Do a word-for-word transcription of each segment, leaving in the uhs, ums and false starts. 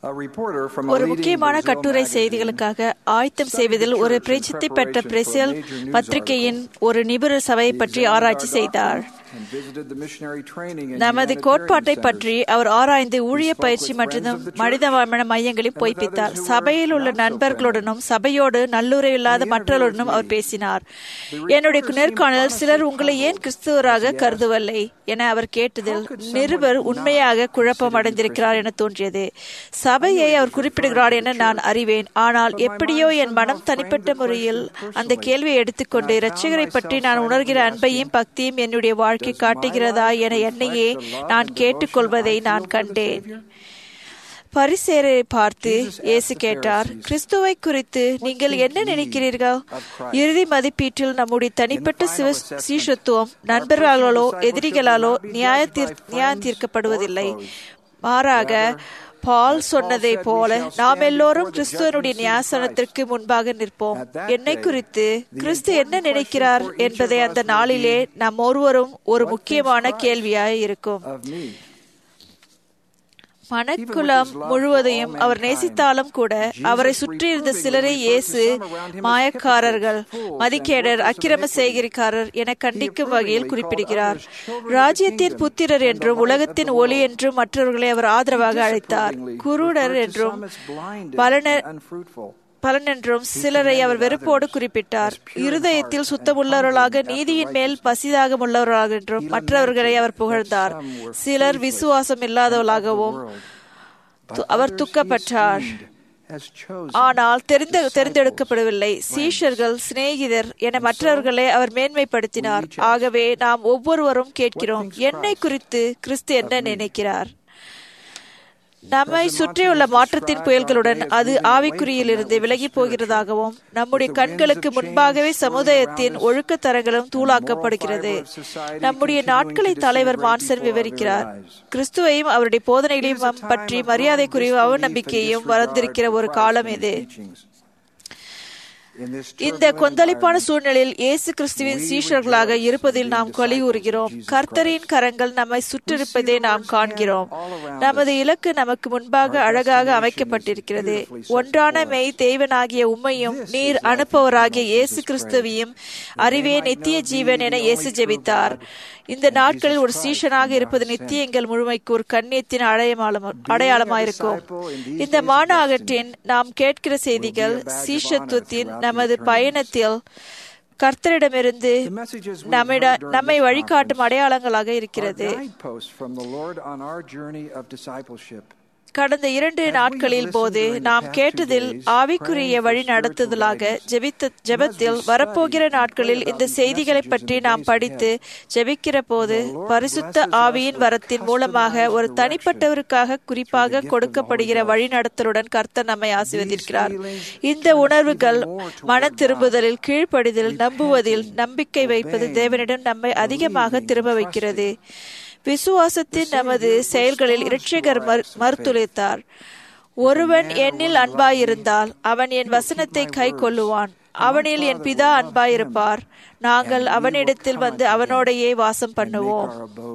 ஒரு முக்கியமான கட்டுரை செய்திகளுக்காக ஆயத்தம் செய்வதில் ஒரு பிரசித்தி பெற்ற பிரேசில் பத்திரிகையின் ஒரு நிபுணர் சபையை பற்றி ஆராய்ச்சி செய்தார். நமது கோட்பாட்டை பற்றி அவர் ஆராய்ந்து ஊழிய பயிற்சி மற்றும் மனிதவள மையங்களில் பொய்ப்பித்தார். சபையில் உள்ள நண்பர்களுடனும் சபையோடு நல்லுறவில்லாத மற்றவர்களுடனும் அவர் பேசினார். என்னுடைய நேர்காணல் சிலர் உங்களை ஏன் கிறிஸ்துவராக கருதுவதில்லை என அவர் கேட்டதில் நிருபர் உண்மையாக குழப்பம் அடைந்திருக்கிறார் என தோன்றியது. சபையை அவர் குறிப்பிடுகிறார் என நான் அறிவேன். ஆனால் எப்படியோ என் மனம் தனிப்பட்ட முறையில் அந்த கேள்வியை எடுத்துக்கொண்டு இரட்சகரை பற்றி நான் உணர்கிற அன்பையும் பக்தியும் என்னுடைய வாழ்க்கை காட்டுகிறதா என என்னையே நான் கேட்டுக்கொள்வதை நான் கண்டேன். பரிசேயரை பார்த்து இயேசு கேட்டார், கிறிஸ்துவை குறித்து நீங்கள் என்ன நினைக்கிறீர்கள்? இறுதி மதிப்பீட்டில் நம்முடைய தனிப்பட்ட சீஷத்துவம் நண்பர்களாலோ எதிரிகளாலோ நியாய நியாயம் தீர்க்கப்படுவதில்லை. மாறாக பால் சொன்னதை போல நாம் எல்லோரும் கிறிஸ்துவனுடைய நியாசனத்திற்கு முன்பாக நிற்போம். என்னை குறித்து கிறிஸ்து என்ன நினைக்கிறார் என்பதை அந்த நாளிலே நாம் ஒருவரும் ஒரு முக்கியமான கேள்வியாய் இருக்கும். மனக்குலம் முழுவதையும் அவர் நேசித்தாலும் கூட அவரை சுற்றியிருந்த சிலரை இயேசு மாயக்காரர்கள், மதிக்கேடர், அக்கிரம சேகரிக்காரர் என கண்டிக்கும் வகையில் குறிப்பிடுகிறார். ராஜ்யத்தின் புத்திரர் என்றும் உலகத்தின் ஒளி என்றும் மற்றவர்களை அவர் ஆதரவாக அழைத்தார். குருடர் என்றும் பலனர் பலனென்றும் சிலரை அவர் வெறுப்போடு குறிப்பிட்டார். இருதயத்தில் சுத்தமுள்ளவர்களாக நீதியின் மேல் பசிதாக உள்ளவர்களாக என்றும் மற்றவர்களை அவர் புகழ்ந்தார். சிலர் விசுவாசம் இல்லாதவர்களாகவும் அவர் துக்கப்பட்டார். ஆனால் தெரிந்த தெரிந்தெடுக்கப்படவில்லை. சீஷர்கள், சிநேகிதர் என மற்றவர்களை அவர் மேன்மைப்படுத்தினார். ஆகவே நாம் ஒவ்வொருவரும் கேட்கிறோம், என்னை குறித்து கிறிஸ்து என்ன நினைக்கிறார்? நம்மை சுற்றியுள்ள மாற்றத்தின் புயல்களுடன் அது ஆவிக்குறியிலிருந்து விலகி போகிறதாகவும் நம்முடைய கண்களுக்கு முன்பாகவே சமுதாயத்தின் ஒழுக்க தரங்களும் தூளாக்கப்படுகிறது. நம்முடைய நாட்களை தலைவர் மான்சன் விவரிக்கிறார். கிறிஸ்துவையும் அவருடைய போதனைகளையும் பற்றி மரியாதைக்குரிய அவநம்பிக்கையும் வளர்ந்திருக்கிற ஒரு காலம் இது. இந்த கொந்தளிப்பான சூழ்நிலையில் இயேசு கிறிஸ்துவின் சீஷர்களாக இருப்பதில் நாம் கலிகூறுகிறோம். கர்த்தரின் கரங்கள் நம்மை சுற்றிருப்பதை நாம் காண்கிறோம். நமது இலக்கு நமக்கு முன்பாக அழகாக அமைக்கப்பட்டிருக்கிறது. ஒன்றான மெய் தேவனாகிய உம்மையும் நீர் அனுப்பவராகிய இயேசு கிறிஸ்துவையும் அறிவே நித்திய ஜீவன் என இயேசு ஜெபித்தார். இந்த நாட்களில் ஒரு சீஷனாக இருப்பது நித்திய எங்கள் முழுமைக்கு ஒரு கண்ணியத்தின் அடையாளமாயிருக்கும். இந்த மாநாகத்தின் நாம் கேட்கிற செய்திகள் சீஷத்துவத்தின் நமது பயணத்தில் கர்த்தரிடமிருந்து நம்மை வழிகாட்டும் அடையாளங்களாக இருக்கிறது. கடந்த இரண்டு நாட்களில் போது நாம் கேட்டதில் ஆவிக்குரிய வழி நடத்துதலாக ஜெபித்த ஜெபத்தில் வரப்போகிற நாட்களில் இந்த செய்திகளை பற்றி நாம் படித்து ஜெபிக்கிற போது பரிசுத்த ஆவியின் வரத்தின் மூலமாக ஒரு தனிப்பட்டவருக்காக குறிப்பாக கொடுக்கப்படுகிற வழி நடத்தலுடன் கர்த்தர் நம்மை ஆசீர்வதிக்கிறார். இந்த உணர்வுகள் மன திரும்புதலில், கீழ்ப்படிதல், நம்புவதில் நம்பிக்கை வைப்பது தேவனிடம் நம்மை அதிகமாக திரும்ப வைக்கிறது. விசுவாசத்தின் நமது செயல்களில் இரட்சகர் மறுத்துரைத்தார். ஒருவன் என்னில் அன்பாயிருந்தால் அவன் என் வசனத்தை கை கொள்ளுவான். அவனில் என் பிதா அன்பாயிருப்பார். நாங்கள் அவனிடத்தில் வந்து அவனோடையே வாசம் பண்ணுவோம்.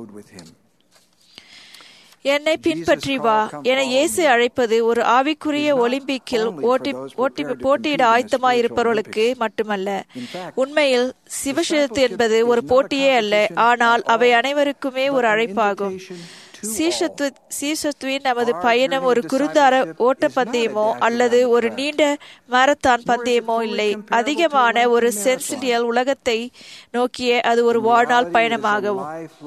என்னை பின்பற்றி வா என இயேசு அழைப்பது ஒரு ஆவிக்குரிய ஒலிம்பிக்கில் ஓட்டி ஓட்டி போட்டியிட ஆயத்தமாயிருப்பவர்களுக்கு மட்டுமல்ல. உண்மையில் சிவசேத்து என்பது ஒரு போட்டியே அல்ல, ஆனால் அவை அனைவருக்குமே ஒரு அழைப்பாகும். சீஷத்து சீஷத்துவின் நமது பயணம் ஒரு குறுந்தார ஓட்ட பந்தயமோ அல்லது ஒரு நீண்ட மாரத்தான் பந்தயமோ இல்லை. அதிகமான ஒரு சென்சியல் உலகத்தை நோக்கிய அது ஒரு வாழ்நாள் பயணமாகும்.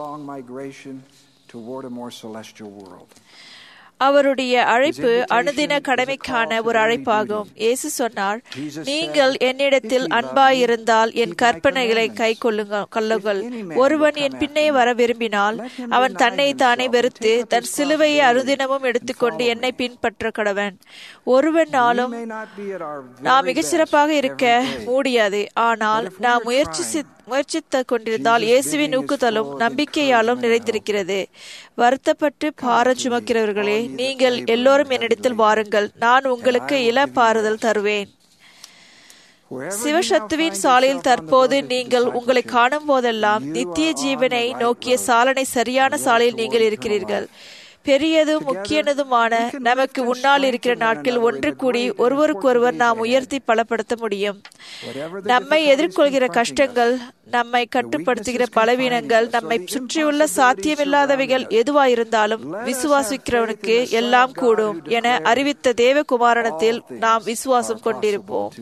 அவருடைய அழைப்பு அனுதின கடமைக்கான ஒரு அழைப்பாகும். இயேசு சொன்னார், நீங்கள் என்னிடத்தில் அன்பாயிருந்தால் என் கற்பனைகளை கை கொள்ளுங்கள். ஒருவன் என் பின்னே வர விரும்பினால் அவன் தன்னை தானே வெறுத்து தன் சிலுவையை அனுதினமும் எடுத்துக்கொண்டு என்னை பின்பற்ற கடவன். ஒருவனாலும் நாம் மிகச்சிறப்பாக இருக்க முடியாது. ஆனால் நாம் முயற்சி முயற்சித்து கொண்டிருந்தால் இயேசுவின் ஊக்குதலும் நம்பிக்கையாலும் நிறைந்திருக்கிறது. வருத்தப்பட்டு பாரம் சுமக்கிறவர்களே, நீங்கள் எல்லோரும் என்னிடத்தில் வாருங்கள், நான் உங்களுக்கு இளப்பாறுதல் தருவேன். சிவசத்துவின் சாலையில் தற்போது நீங்கள் உங்களை காணும் போதெல்லாம் நித்திய ஜீவனை நோக்கிய சாலனை சரியான சாலையில் நீங்கள் இருக்கிறீர்கள். பெரியதும் முக்கியனதுமான நமக்கு முன்னால் இருக்கிற நாட்கள் ஒன்று கூடி ஒருவருக்கொருவர் நாம் உயர்த்தி பலப்படுத்த முடியும். நம்மை எதிர்கொள்கிற கஷ்டங்கள், நம்மை கட்டுப்படுத்துகிற பலவீனங்கள், நம்மை சுற்றியுள்ள சாத்தியமில்லாதவைகள் எதுவாயிருந்தாலும் விசுவாசிக்கிறவனுக்கு எல்லாம் கூடும் என அறிவித்த தேவகுமாரனத்தில் நாம் விசுவாசம் கொண்டிருப்போம்.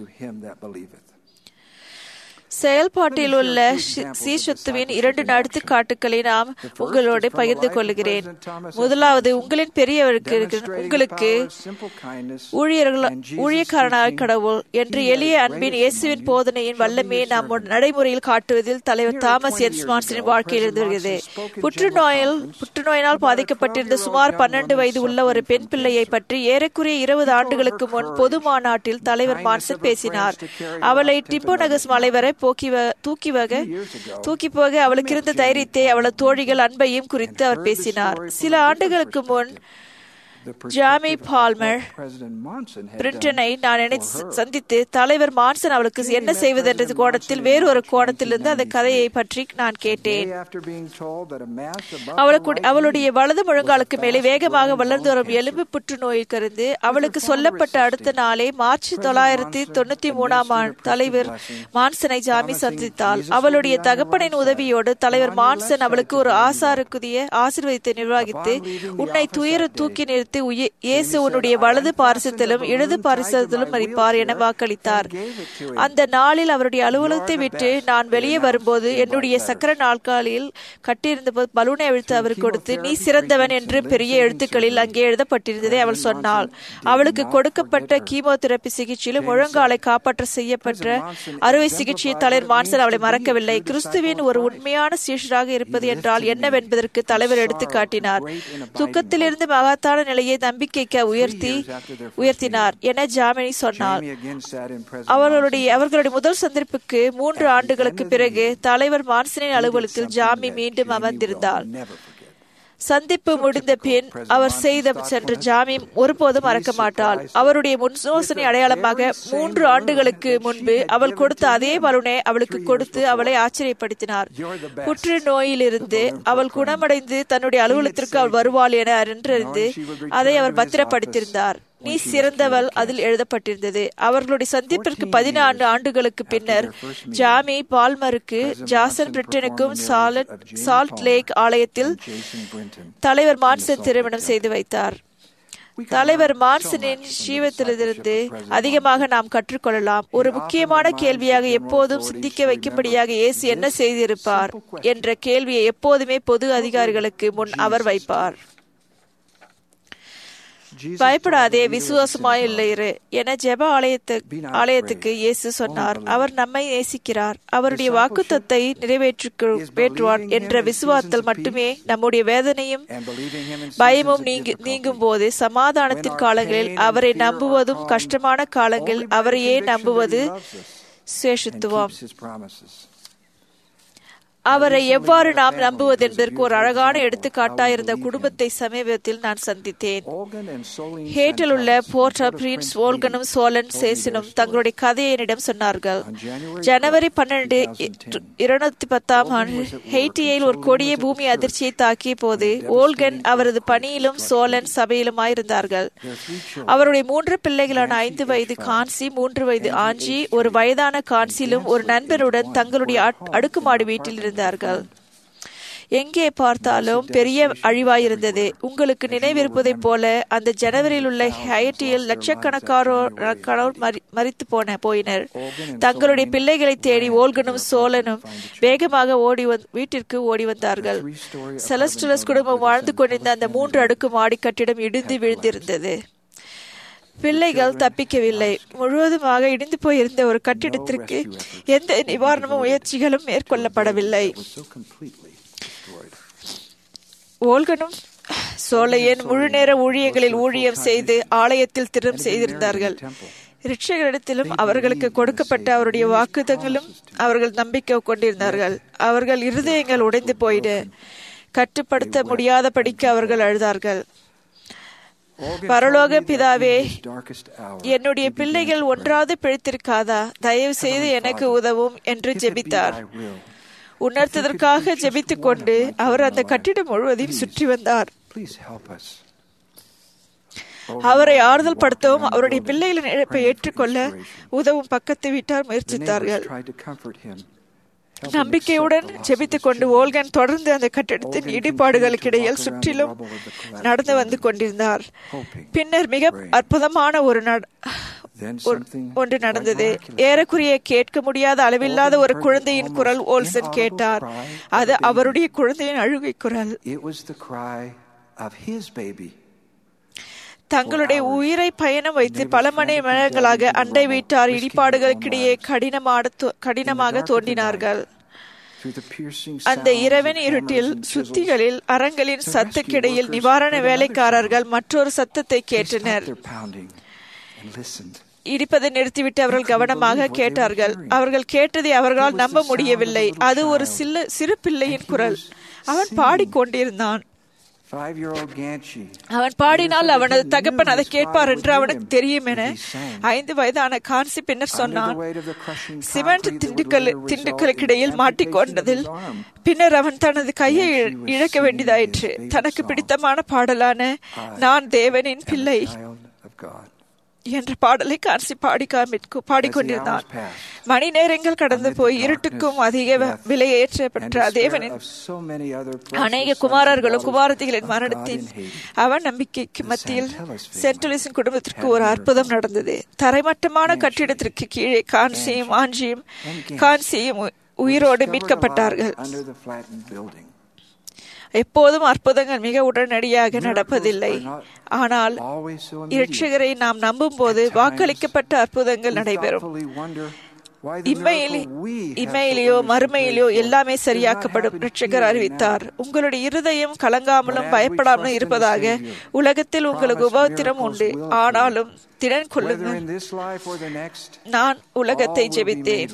செயல்பாட்டில் உள்ள சீஷத்துவின் இரண்டு எடுத்துக்காட்டுகளை நாம் உங்களோடு பகிர்ந்து கொள்கிறேன். முதலாவது, உங்களின் பெரியவருக்கு உங்களுக்கு ஊழியர்கள் ஊழியக்காரனாக கடவுள் என்று எளிய அன்பின் இயேசுவின் போதனையின் வல்லமையை நாம் நடைமுறையில் காட்டுவதில் தலைவர் தாமஸ் என் ஸ்மார்ட்ஸின் வாழ்க்கையில் இருந்து வருகிறது. புற்றுநோயில் புற்றுநோயினால் பாதிக்கப்பட்டிருந்த சுமார் பன்னெண்டு வயது உள்ள ஒரு பெண் பிள்ளையை பற்றி ஏறக்குறைய இருபது ஆண்டுகளுக்கு முன் பொது மாநாட்டில் தலைவர் மான்சன் பேசினார். அவளை டிம்போனகஸ் மலை வரை போக்கி தூக்கி வக தூக்கி போக அவளுக்கு இருந்த தைரியத்தை, அவளது தோழிகள் அன்பையும் குறித்து அவர் பேசினார். சில ஆண்டுகளுக்கு முன் ஜாமி பால்மர் பிரிண்டனை நான் சந்தித்து தலைவர் மான்சன் அவளுக்கு என்ன செய்வது என்ற கோணத்தில் வேறொரு கோணத்திலிருந்து அந்த கதையை பற்றி நான் கேட்டேன். அவளுக்கு அவளுடைய வலது முழங்காலுக்கு மேலே வேகமாக வளர்ந்து வரும் எலும்பு புற்றுநோய் கருந்து அவளுக்கு சொல்லப்பட்ட அடுத்த நாளே மார்ச் தொள்ளாயிரத்தி தொண்ணூத்தி மூணாம் ஆண்டு தலைவர் மான்சனை ஜாமி சந்தித்தாள். அவளுடைய தகப்பனின் உதவியோடு தலைவர் மான்சன் அவளுக்கு ஒரு ஆசாருக்குரிய ஆசீர்வாதத்தை நிர்வகித்து, உன்னை துயர தூக்கி நிறுத்தி இயேசு உன்னுடைய வலது பாரிசத்திலும் இடது பாரிசத்திலும் மறிப்பார் என வாக்களித்தார். அந்த நாளில் அவருடைய அலுவலகத்தை விட்டு நான் வெளியே வரும்போது என்னுடைய சக்கர நாற்காலியில் கட்டியிருந்த பலூனை அவிழ்த்து அவருக்கு கொடுத்து, நீ சிறந்தவன் என்று பெரிய எழுத்துக்களில் அங்கே எழுதப்பட்டிருந்ததை அவள் சொன்னாள். அவளுக்கு கொடுக்கப்பட்ட கீமோதெரபி சிகிச்சையிலும் முழங்காலை காப்பாற்ற செய்யப்பட்ட அறுவை சிகிச்சையை தலைவர் மான்சன் அவளை மறக்கவில்லை. கிறிஸ்துவின் ஒரு உண்மையான சீஷராக இருப்பது என்றால் என்னவென்பதற்கு தலைவர் எடுத்து காட்டினார். துக்கத்திலிருந்து மகத்தான நிலையை நம்பிக்கைக்கு உயர்த்தி உயர்த்தினார் என ஜாமினி சொன்னார். அவர்களுடைய அவர்களுடைய முதல் சந்திப்புக்கு மூன்று ஆண்டுகளுக்கு பிறகு தலைவர் மான்சனின் அலுவலகத்தில் ஜாமி மீண்டும் அமர்ந்திருந்தார். சந்திப்பு முடிந்த பின் அவர் செய்த சென்ற ஜாமி ஒருபோதும் மறக்க மாட்டாள். அவருடைய முன்யோசனை அடையாளமாக மூன்று ஆண்டுகளுக்கு முன்பு அவள் கொடுத்த அதே பலூனை அவளுக்கு கொடுத்து அவளை ஆச்சரியப்படுத்தினார். புற்று நோயிலிருந்து அவள் குணமடைந்து தன்னுடைய அலுவலகத்திற்கு அவள் வருவாள் என அறிந்து அதை அவர் பத்திரப்படுத்தியிருந்தார். நீ சிறந்தவள் அதில் எழுதப்பட்டிருந்தது. அவர்களுடைய சந்திப்பிற்கு பதினான்கு ஆண்டுகளுக்கு பின்னர் ஜாமி பால்மருக்கு ஜாசன் பிரிட்டனுக்கும் சால்ட் லேக் ஆலயத்தில் தலைவர் மான்சன் திருமணம் செய்து வைத்தார். தலைவர் மான்சனின் ஜீவத்திலிருந்து அதிகமாக நாம் கற்றுக்கொள்ளலாம். ஒரு முக்கியமான கேள்வியாக எப்போதும் சிந்திக்க வைக்கும்படியாக இயேசு என்ன செய்திருப்பார் என்ற கேள்வியை எப்போதுமே பொது அதிகாரிகளுக்கு முன் அவர் வைப்பார். பயப்படாதே, விசுவாசமாயிரு என ஜெப ஆலயத்து ஆலயத்துக்கு இயேசு சொன்னார். அவர் நம்மை நேசிக்கிறார், அவருடைய வாக்குத்தத்தை நிறைவேற்றுவார் என்ற விசுவாசத்தில் மட்டுமே நம்முடைய வேதனையும் பயமும் நீங்கி நீங்கும் போது சமாதானத்தின் காலங்களில் அவரை நம்புவதும் கஷ்டமான காலங்களில் அவரையே நம்புவது சேஷத்துவம். அவரை எவ்வாறு நாம் நம்புவது என்பதற்கு ஒரு அழகான எடுத்துக்காட்டாயிருந்த குடும்பத்தை சமீபத்தில் நான் சந்தித்தேன். ஹேட்டில் உள்ள போர்ட் பிரின்ஸ் ஓல்கனும் சோலன் சேசனும் தங்களுடைய கதையை என்னிடம் சொன்னார்கள். ஜனவரி பன்னெண்டு இருநூத்தி பத்தாம் ஆண்டு ஹெய்ட்டியில் ஒரு கொடிய பூமி அதிர்ச்சியை தாக்கிய போது ஓல்கன் அவரது பணியிலும் சோலன் சபையிலுமாயிருந்தார்கள். அவருடைய மூன்று பிள்ளைகளான ஐந்து வயது கான்சி, மூன்று வயது ஆஞ்சி, ஒரு வயதான கான்சிலும் ஒரு நண்பருடன் தங்களுடைய அடுக்குமாடி வீட்டில் இருந்தார்கள். எங்கே பார்த்தாலும் பெரிய அழிவாயிருந்தது. உங்களுக்கு நினைவிருப்பதை போல அந்த ஜனவரியில் உள்ள ஹைட்டியில் லட்சக்கணக்கானோர் மரித்து போன போயினர். தங்களுடைய பிள்ளைகளை தேடி ஓல்கனும் சோலனும் வேகமாக ஓடி வீட்டிற்கு ஓடி வந்தார்கள். செலஸ்டலஸ் குடும்பம் வாழ்ந்து கொண்டிருந்த அந்த மூன்று அடுக்கு மாடி கட்டிடம் இடிந்து விழுந்திருந்தது. பிள்ளைகள் தப்பிக்கவில்லை. முழுவதுமாக இடிந்து போயிருந்த ஒரு கட்டிடத்திற்கு எந்த நிவாரண முயற்சிகளும் மேற்கொள்ளப்படவில்லை. ஓல்கனும் சோலையன் முழு நேர ஊழியங்களில் ஊழியம் செய்து ஆலயத்தில் திறம் செய்திருந்தார்கள். ரிட்சகரிடத்திலும் அவர்களுக்கு கொடுக்கப்பட்ட அவருடைய வாக்குதங்களும் அவர்கள் நம்பிக்கை கொண்டிருந்தார்கள். அவர்கள் இருதயங்கள் உடைந்து போயிட கட்டுப்படுத்த முடியாதபடிக்கு அவர்கள் அழுதார்கள். பரலோக பிதாவே, என்னுடைய பிள்ளைகள் ஒன்றாவது பிழைத்திருக்காதா? தயவு செய்து எனக்கு உதவும் என்று ஜெபித்தார். உணர்த்ததற்காக ஜெபித்துக் கொண்டு அவர் அந்த கட்டிடம் முழுவதையும் சுற்றி வந்தார். Please help us. அவரை ஆறுதல் படுத்தவும் அவருடைய பிள்ளைகளின் இழப்பை ஏற்றுக்கொள்ள உதவும் பக்கத்து வீட்டார் முயற்சித்தார்கள். நம்பிக்கையுடன் ஜெபித்துக் கொண்டு ஓல்கன் தொடர்ந்து அந்த கட்டிடத்தின் இடிபாடுகளுக்கிடையில் சுற்றிலும் நடந்து வந்து கொண்டிருந்தார். பின்னர் மிக அற்புதமான ஒரு ஒன்று நடந்தது. ஏறக்குறைய கேட்க முடியாத அளவில்லாத ஒரு குழந்தையின் குரல் ஓல்சன் கேட்டார். அது அவருடைய குழந்தையின் அழுகை குரல். தங்களுடைய உயிரை பயணம் வைத்து பல மணி நேரங்களாக அண்டை வீட்டார் இடிபாடுகளுக்கிடையே கடினமாக கடினமாக தோன்றினார்கள். அந்த இரவின் இருட்டில் சுத்திகளில் அரங்களின் சத்துக்கிடையில் நிவாரண வேலைக்காரர்கள் மற்றொரு சத்தத்தை கேட்டனர். இடிப்பதை நிறுத்திவிட்டு அவர்கள் கவனமாக கேட்டார்கள். அவர்கள் கேட்டதை அவர்களால் நம்ப முடியவில்லை. அது ஒரு சில சிறு பிள்ளையின் குரல். அவன் பாடிக்கொண்டிருந்தான். அவன் பாடினால் அவனது தகப்பன் அதை கேட்பார் என்று அவனுக்கு தெரியும் என ஐந்து வயதான கான்சி பின்னர் சொன்னான். சிமெண்ட் திண்டுக்கல் திண்டுக்களுக்கிடையில் மாட்டிக்கொண்டதில் பின்னர் அவன் தனது கையை இழக்க வேண்டியதாயிற்று. தனக்கு பிடித்தமான பாடலான நான் தேவனின் பிள்ளை என்ற பாடலை கான்சி பாடி பாடிக்கொண்டிருந்தான். மணி நேரங்கள் கடந்து போய் இருட்டுக்கும் அதிக விலையேற்றப்பட்ட தேவனின் அநேக குமாரர்களும் குமாரத்திகளின் மரணத்தின் அவன் நம்பிக்கைக்கு மத்தியில் சென்ட்ரலிஸின் குடும்பத்திற்கு ஒரு அற்புதம் நடந்தது. தரைமட்டமான கட்டிடத்திற்கு கீழே கான்சியும் ஆஞ்சியும் கான்சியும் உயிரோடு மீட்கப்பட்டார்கள். எப்போதும் அற்புதங்கள் மிக உடனடியாக நடப்பதில்லை. ஆனால் இரட்சகரை நாம் நம்பும் போது வாக்களிக்கப்பட்ட அற்புதங்கள் நடைபெறும். இம்மையிலேயோ மறுமையிலேயோ எல்லாமே சரியாக்கப்படும். இரட்சகர் அறிவித்தார், உங்களுடைய இருதயம் கலங்காமலும் பயப்படாமலும் இருப்பதாக. உலகத்தில் உங்களுக்கு உபத்திரம் உண்டு, ஆனாலும் திடன் கொள்ளுங்கள். நான் உலகத்தை ஜெபித்தேன்.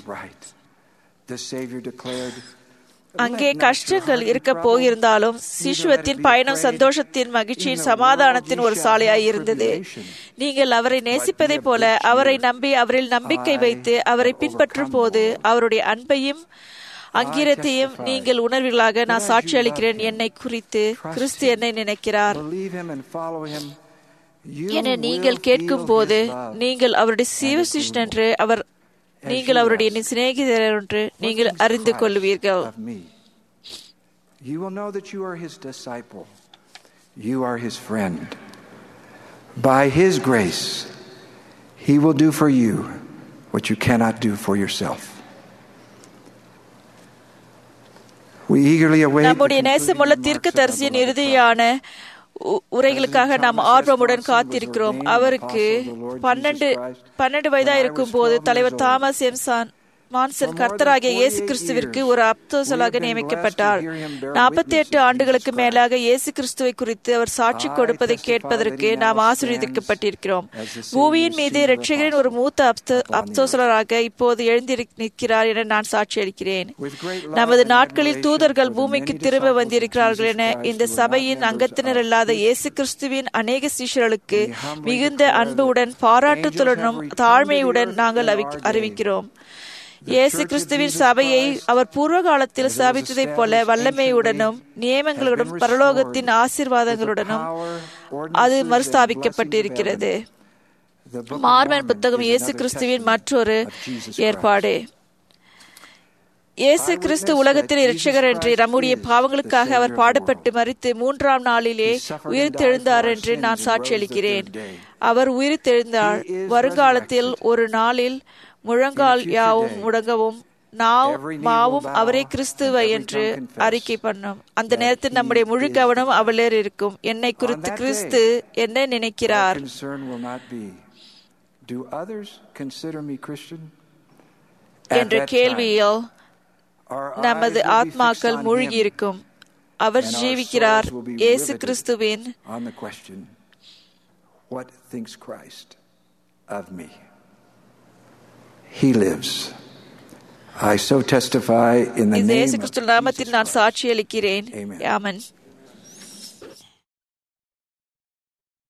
அங்கே கஷ்டங்கள் இருக்க போயிருந்தாலும் சிசுவத்தின் பயணம் சந்தோஷத்தின் மகிழ்ச்சியின் சமாதானத்தின் ஒரு சாலையாய் இருந்தது. நீங்கள் அவரை நேசிப்பதை போல அவரை நம்பி அவரில் நம்பிக்கை வைத்து அவரை பின்பற்றும் போது அவருடைய அன்பையும் அங்கீரத்தையும் நீங்கள் உணர்வீர்களாக. நான் சாட்சி அளிக்கிறேன், என்னை குறித்து கிறிஸ்து என்னை நினைக்கிறார் என நீங்கள் கேட்கும் போது நீங்கள் அவருடைய சீவசிஷ்டன் என்று அவர் நீங்கள் அவருடைய சிநேகிதர் என்று நீங்கள் அறிந்து கொள்வீர்கள். You will know that you are his disciple. You are his friend. By his grace, he will do for you what you cannot do for yourself. We eagerly await நம்முடைய நேசமுள்ள தீர்க்கதரிசியின் இறுதியான உரைகளுக்காக நாம் ஆர்வமுடன் காத்திருக்கிறோம். அவருக்கு பன்னெண்டு பன்னெண்டு வயதா இருக்கும் போது தலைவர் தாமஸ் எம்சான் மான்சன் கர்த்தராகிய இயேசு கிறிஸ்துவிற்கு ஒரு அப்போஸ்தலராக நியமிக்கப்பட்டார். நாற்பத்தி எட்டு ஆண்டுகளுக்கு மேலாக இயேசு கிறிஸ்துவை குறித்து அவர் சாட்சி கொடுப்பதை கேட்பதற்கு நாம் ஆசீர்வதிக்கப்பட்டிருக்கிறோம். பூமியின் மீது இரட்சகரின் ஒரு மூத்த அப்போஸ்தலராக இப்போது எழுந்தி நிற்கிறார் என நான் சாட்சி அளிக்கிறேன். நமது நாட்களில் தூதர்கள் பூமிக்கு திரும்ப வந்திருக்கிறார்கள் என இந்த சபையின் அங்கத்தினர் இல்லாத இயேசு கிறிஸ்துவின் அநேக சீஷர்களுக்கு மிகுந்த அன்புடன் பாராட்டுதலுடனும் தாழ்மையுடன் நாங்கள் அறிவிக்கிறோம். இயேசு கிறிஸ்துவின் சபையை அவர் பூர்வ காலத்தில் ஸ்தாபித்ததைப் போல வல்லமையுடனும் நியமங்களுடனும் பரலோகத்தின் ஆசீர்வாதங்களுடனும் அது மறுஸ்தாபிக்கப்பட்டிருக்கிறது. மார்மன் புத்தகம் இயேசு கிறிஸ்துவின் மற்றொரு ஏற்பாடு. இயேசு கிறிஸ்து உலகத்தில் இரட்சகர் என்று நம்முடைய பாவங்களுக்காக அவர் பாடுபட்டு மரித்து மூன்றாம் நாளிலே உயிர்த்தெழுந்தார் என்று நான் சாட்சியளிக்கிறேன். அவர் உயிர்த்தெழுந்தார். வருங்காலத்தில் ஒரு நாளில் முழங்கால் யாவும் முடங்கவும் நாவ் மாவும் அவரே கிறிஸ்துவை என்று அறிக்கை பண்ணும். அந்த நேரத்தில் நம்முடைய முழு கவனம் அவளர் இருக்கும். என்னை குறித்து கிறிஸ்து என்ன நினைக்கிறார் என்ற கேள்வியில் நமது ஆத்மாக்கள் மூழ்கி இருக்கும். அவர் ஜீவிக்கிறார். இயேசு கிறிஸ்துவின் He lives. I so testify in the name of Jesus Christ. நாமத்தில் நான் சாட்சியளிக்கிறேன். ஆமென்.